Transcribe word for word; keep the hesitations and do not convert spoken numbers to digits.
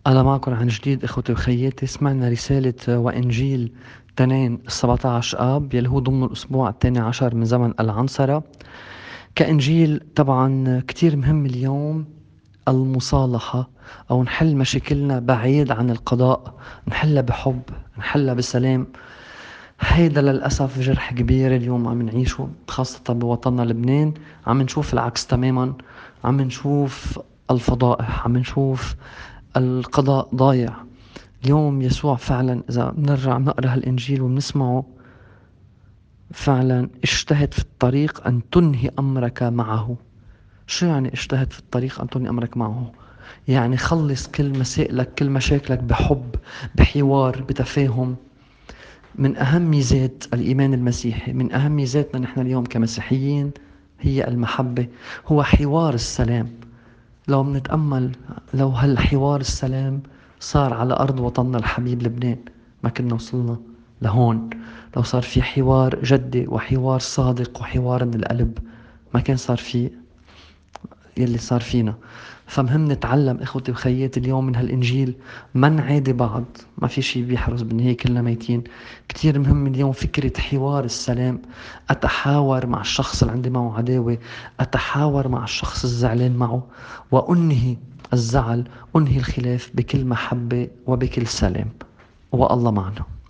أنا معكم عن جديد إخوتي وخياتي. سمعنا رسالة وإنجيل تنين سبعة عشر آب يلي هو ضمن الأسبوع الثاني عشر من زمن العنصرة. كإنجيل طبعا كتير مهم اليوم المصالحة، أو نحل مشاكلنا بعيد عن القضاء، نحلها بحب، نحلها بسلام. هيدا للأسف جرح كبير اليوم عم نعيشه خاصة بوطننا لبنان. عم نشوف العكس تماما، عم نشوف الفضائح، عم نشوف القضاء ضايع. اليوم يسوع فعلا إذا بنرجع نقرأ هالإنجيل ونسمعه، فعلا اجتهد في الطريق أن تنهي أمرك معه. شو يعني اجتهد في الطريق أن تنهي أمرك معه؟ يعني خلص كل مسائلك كل مشاكلك بحب، بحوار، بتفاهم. من أهم ميزات الإيمان المسيحي، من أهم ميزاتنا نحن اليوم كمسيحيين، هي المحبة، هو حوار السلام. لو منتأمل، لو هالحوار السلام صار على أرض وطننا الحبيب لبنان، ما كنا وصلنا لهون. لو صار في حوار جدي وحوار صادق وحوار من القلب، ما كان صار في يلي صار فينا. فمهم نتعلم إخوتي وخياتي اليوم من هالإنجيل، ما نعادي بعض، ما في شي بيحرز، بالنهاية كلنا ميتين. كتير مهم اليوم فكرة حوار السلام. أتحاور مع الشخص اللي عندي معه عداوة، أتحاور مع الشخص الزعلان معه، وأنهي الزعل، أنهي الخلاف بكل محبة وبكل سلام. والله معنا.